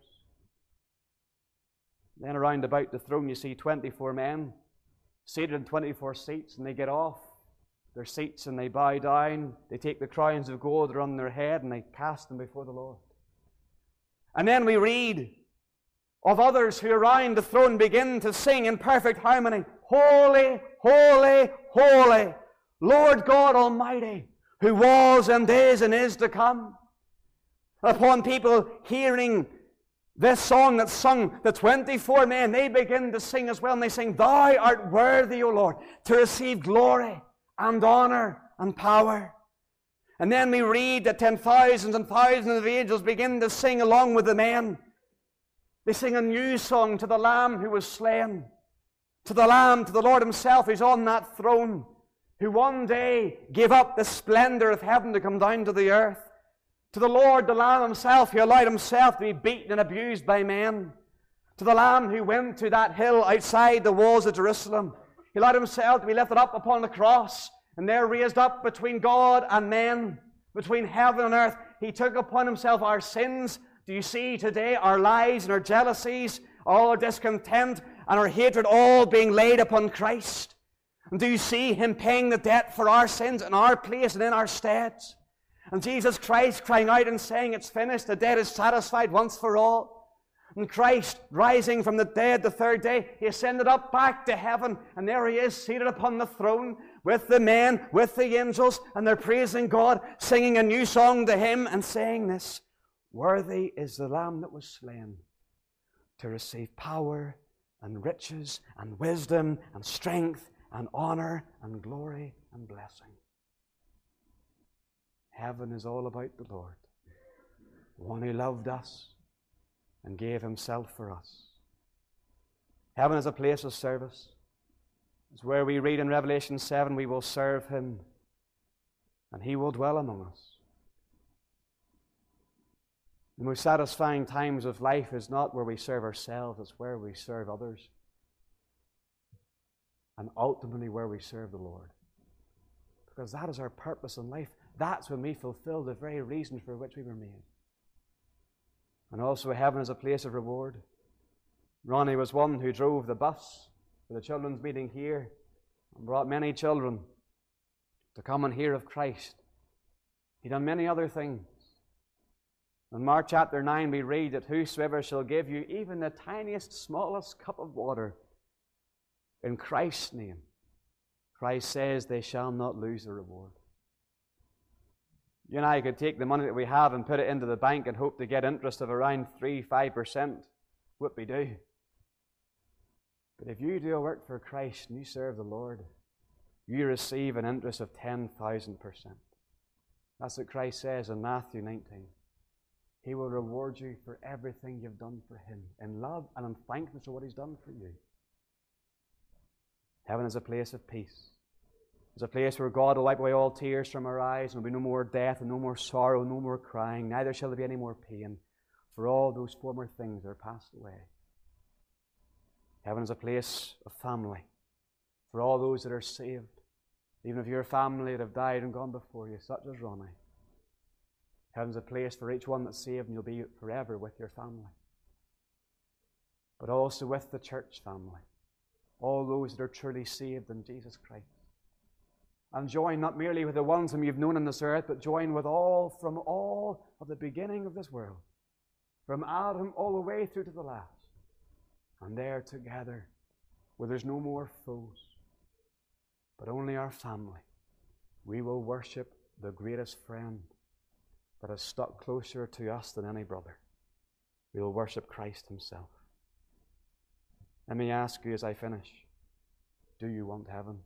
Then around about the throne you see 24 men seated in 24 seats, and they get off their seats and they bow down. They take the crowns of gold that are on their head and they cast them before the Lord. And then we read of others who around the throne begin to sing in perfect harmony, Holy, holy, holy, Lord God Almighty, who was and is to come. Upon people hearing this song that's sung, the 24 men, they begin to sing as well, and they sing, Thou art worthy, O Lord, to receive glory and honor and power. And then we read that 10,000s and thousands of angels begin to sing along with the men. They sing a new song to the Lamb who was slain, to the Lamb, to the Lord Himself who's on that throne, who one day gave up the splendor of heaven to come down to the earth, to the Lord, the Lamb Himself, who allowed Himself to be beaten and abused by men, to the Lamb who went to that hill outside the walls of Jerusalem. He allowed Himself to be lifted up upon the cross, and there raised up between God and men, between heaven and earth. He took upon Himself our sins. Do you see today our lies and our jealousies, all our discontent and our hatred all being laid upon Christ? And do you see Him paying the debt for our sins in our place and in our stead? And Jesus Christ crying out and saying, It's finished, the debt is satisfied once for all. And Christ rising from the dead the third day, He ascended up back to heaven, and there He is seated upon the throne with the men, with the angels, and they're praising God, singing a new song to Him and saying this, Worthy is the Lamb that was slain to receive power and riches and wisdom and strength and honor and glory and blessing. Heaven is all about the Lord, the one who loved us and gave Himself for us. Heaven is a place of service. It's where we read in Revelation 7, we will serve Him and He will dwell among us. The most satisfying times of life is not where we serve ourselves, it's where we serve others. And ultimately where we serve the Lord. Because that is our purpose in life. That's when we fulfill the very reason for which we were made. And also heaven is a place of reward. Ronnie was one who drove the bus for the children's meeting here and brought many children to come and hear of Christ. He done many other things. In Mark chapter 9 we read that whosoever shall give you even the tiniest, smallest cup of water in Christ's name, Christ says they shall not lose the reward. You and I could take the money that we have and put it into the bank and hope to get interest of around 3-5%. Whoop-de-doo. But if you do a work for Christ and you serve the Lord, you receive an interest of 10,000%. That's what Christ says in Matthew 19. He will reward you for everything you've done for Him, in love and in thankfulness for what He's done for you. Heaven is a place of peace. It's a place where God will wipe away all tears from our eyes, and there will be no more death, and no more sorrow, no more crying, neither shall there be any more pain, for all those former things are passed away. Heaven is a place of family for all those that are saved, even if your family that have died and gone before you, such as Ronnie. Heaven's a place for each one that's saved, and you'll be forever with your family. But also with the church family, all those that are truly saved in Jesus Christ. And join not merely with the ones whom you've known on this earth, but join with all from all of the beginning of this world, from Adam all the way through to the last. And there together, where there's no more foes, but only our family, we will worship the greatest friend that has stuck closer to us than any brother. We will worship Christ Himself. Let me ask you as I finish, do you want heaven?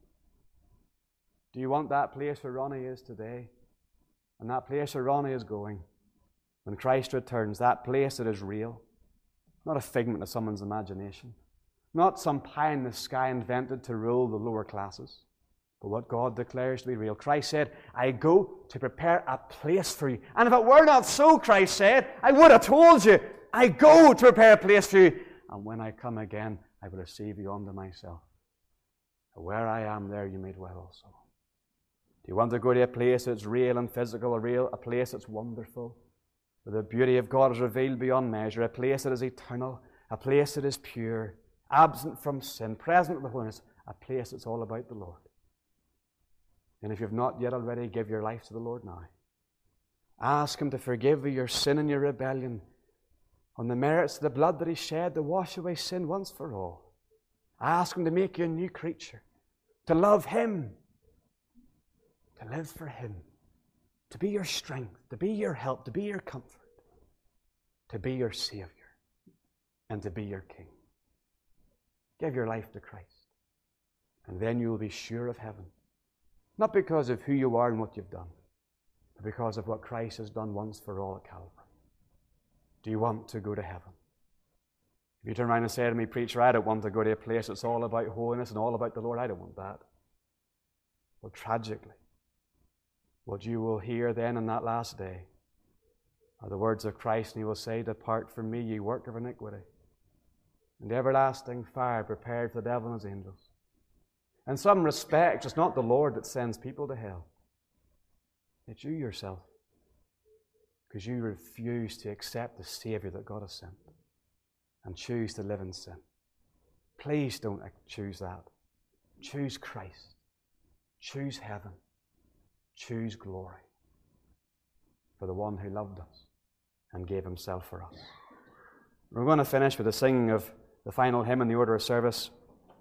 Do you want that place where Ronnie is today? And that place where Ronnie is going when Christ returns, that place that is real, not a figment of someone's imagination, not some pie in the sky invented to rule the lower classes, but what God declares to be real. Christ said, I go to prepare a place for you. And if it were not so, Christ said, I would have told you, I go to prepare a place for you. And when I come again, I will receive you unto myself. Where I am, there you may dwell also. Do you want to go to a place that's real and physical, a place that's wonderful, where the beauty of God is revealed beyond measure, a place that is eternal, a place that is pure, absent from sin, present with the holiness, a place that's all about the Lord? And if you've not yet already, give your life to the Lord now. Ask Him to forgive you your sin and your rebellion on the merits of the blood that He shed to wash away sin once for all. Ask Him to make you a new creature, to love Him, to live for Him, to be your strength, to be your help, to be your comfort, to be your Savior, and to be your King. Give your life to Christ, and then you will be sure of heaven. Not because of who you are and what you've done, but because of what Christ has done once for all at Calvary. Do you want to go to heaven? If you turn around and say to me, preacher, I don't want to go to a place that's all about holiness and all about the Lord, I don't want that. Well, tragically, what you will hear then on that last day are the words of Christ, and He will say, depart from me, ye work of iniquity, and the everlasting fire prepared for the devil and his angels. In some respects, it's not the Lord that sends people to hell. It's you yourself, because you refuse to accept the Savior that God has sent and choose to live in sin. Please don't choose that. Choose Christ. Choose heaven. Choose glory for the one who loved us and gave Himself for us. We're going to finish with the singing of the final hymn in the order of service.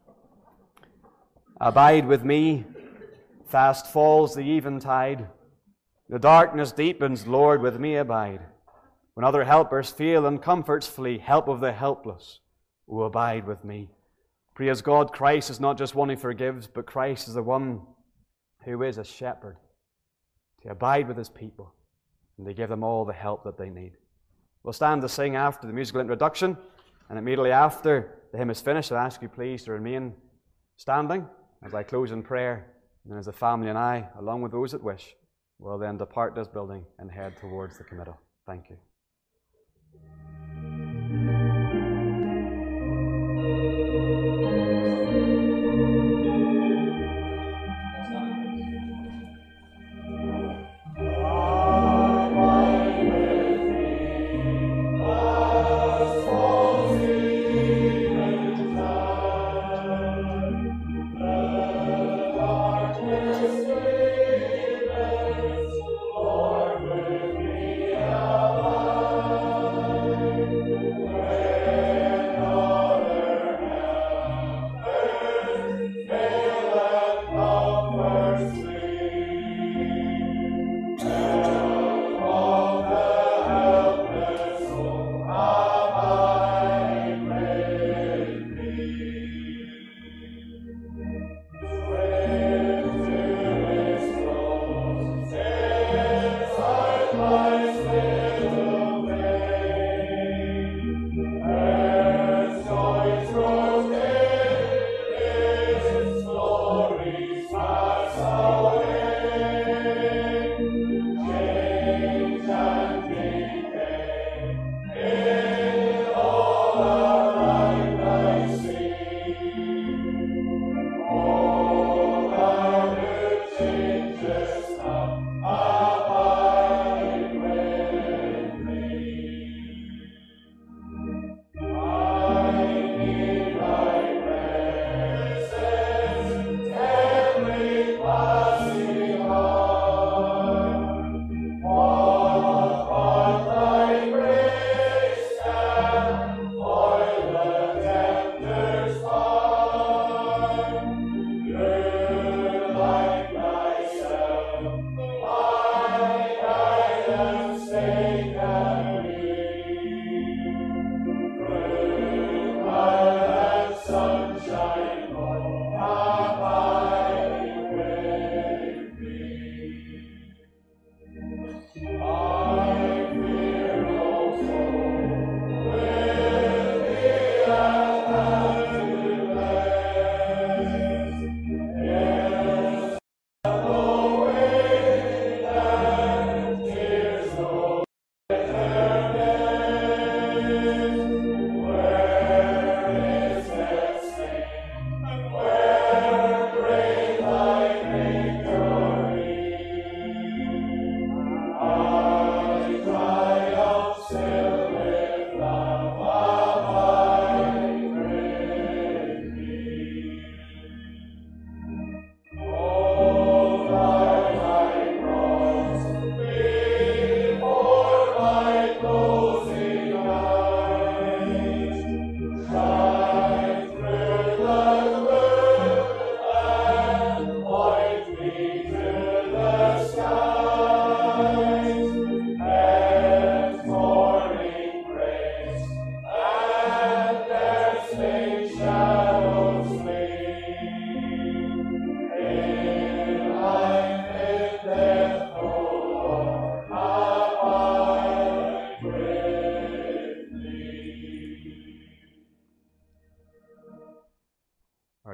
Abide with me, fast falls the eventide. The darkness deepens, Lord, with me abide. When other helpers fail and comforts flee, help of the helpless, O abide with me. Praise God, Christ is not just one who forgives, but Christ is the one who is a shepherd to abide with His people and to give them all the help that they need. We'll stand to sing after the musical introduction, and immediately after the hymn is finished, I'll ask you please to remain standing as I close in prayer, and then as the family and I, along with those that wish, will then depart this building and head towards the committal. Thank you. Abide with me.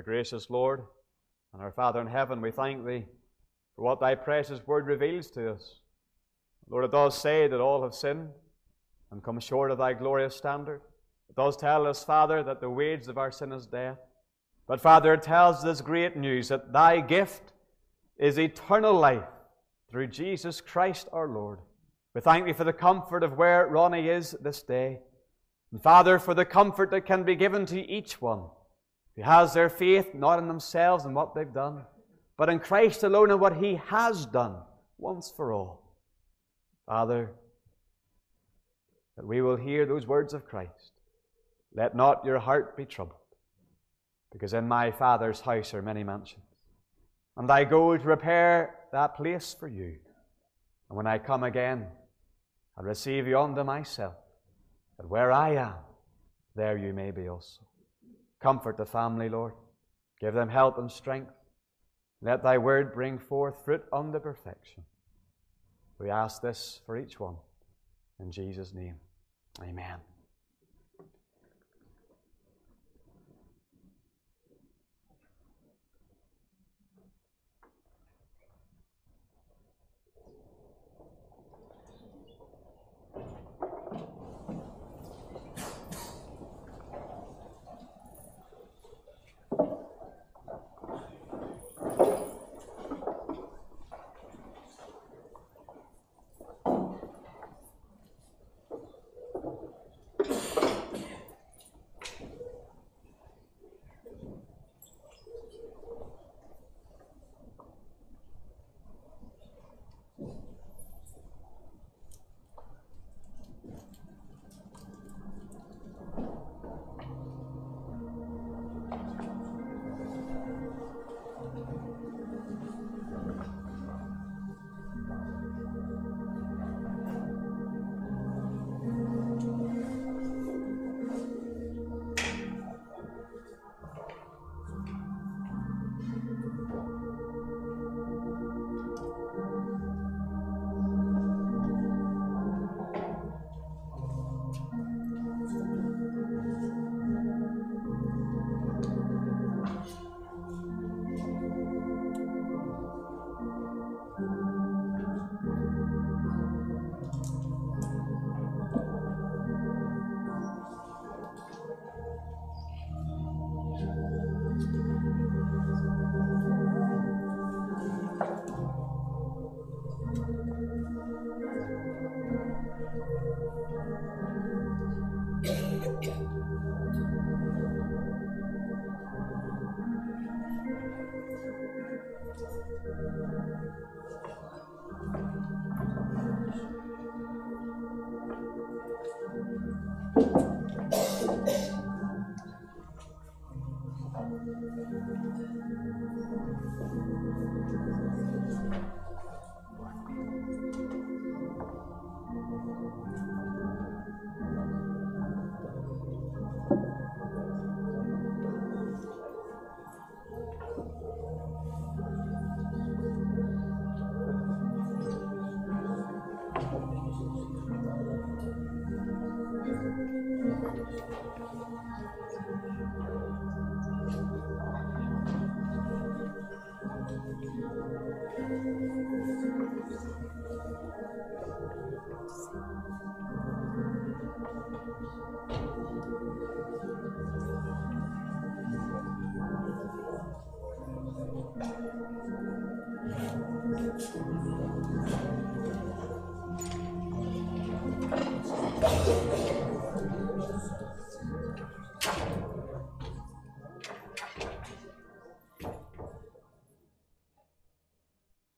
Our gracious Lord and our Father in heaven, we thank Thee for what Thy precious word reveals to us. Lord, it does say that all have sinned and come short of Thy glorious standard. It does tell us, Father, that the wages of our sin is death. But, Father, it tells this great news that Thy gift is eternal life through Jesus Christ our Lord. We thank Thee for the comfort of where Ronnie is this day. And, Father, for the comfort that can be given to each one who has their faith not in themselves and what they've done, but in Christ alone and what He has done once for all. Father, that we will hear those words of Christ. Let not your heart be troubled, because in my Father's house are many mansions, and I go to prepare that place for you. And when I come again, I'll receive you unto myself, that where I am, there you may be also. Comfort the family, Lord. Give them health and strength. Let Thy word bring forth fruit unto perfection. We ask this for each one. In Jesus' name, amen.